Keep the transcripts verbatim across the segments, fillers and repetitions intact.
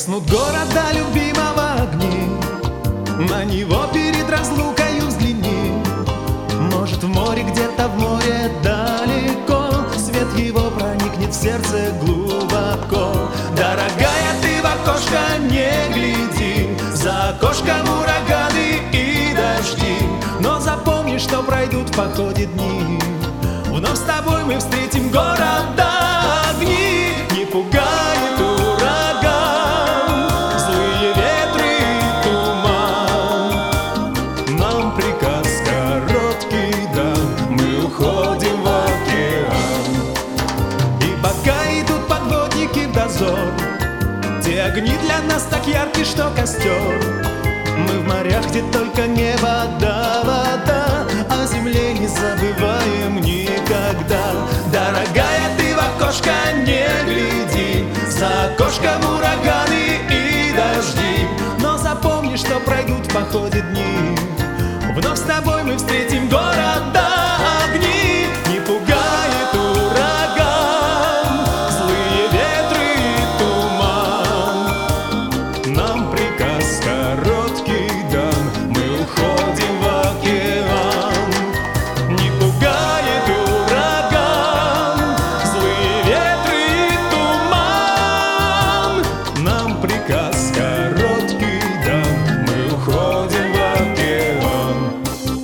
Гаснут города любимого огни, на него перед разлукою взгляни. Может, в море, где-то в море далеко, свет его проникнет в сердце глубоко. Дорогая, ты в окошко не гляди, за окошком ураганы и дожди. Но запомни, что пройдут в походе дни, вновь с тобой мы встретим города огни. Не пугает ураган, злые ветры и туман. Нам приказ короткий дан, мы уходим в океан. И пока идут подводники в дозор, те огни для нас так ярки, что костер. Мы в морях, где только небо да вода, о земле не забываем никогда. Дорогая, ты в окошко не гляди, за окошком ураганы и дожди. Но запомни, что пройдут в походе дни, вновь с тобой мы встретим города огни. Не пугает ураган, злые ветры и туман. Нам приказ короткий дан, мы уходим в океан. Не пугает ураган, злые ветры и туман. Нам приказ короткий дан, мы уходим в океан.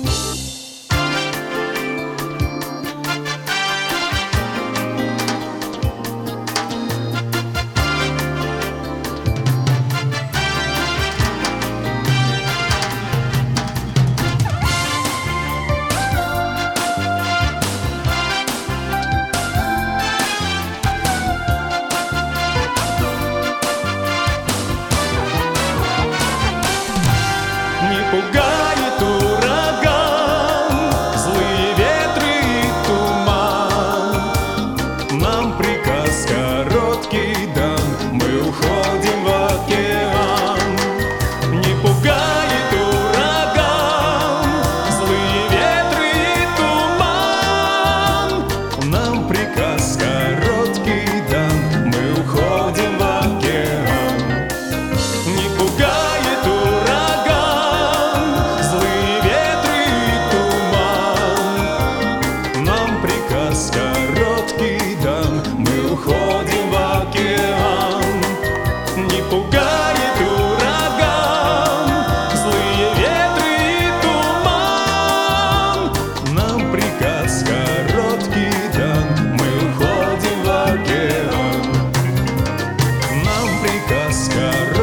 Не пугает ураган, злые ветры и туман. Нам приказ короткий дан, мы уходим в океан. Не пугает ураган, злые ветры и туман. Нам приказ короткий дан, мы уходим в океан. Не пугает ураган, злые ветры и туман. Нам приказ короткий дан, мы уходим в океан. Не пугает ураган, злые ветры и туман. Нам приказ короткий дан, мы уходим в океан. Нам приказ короткий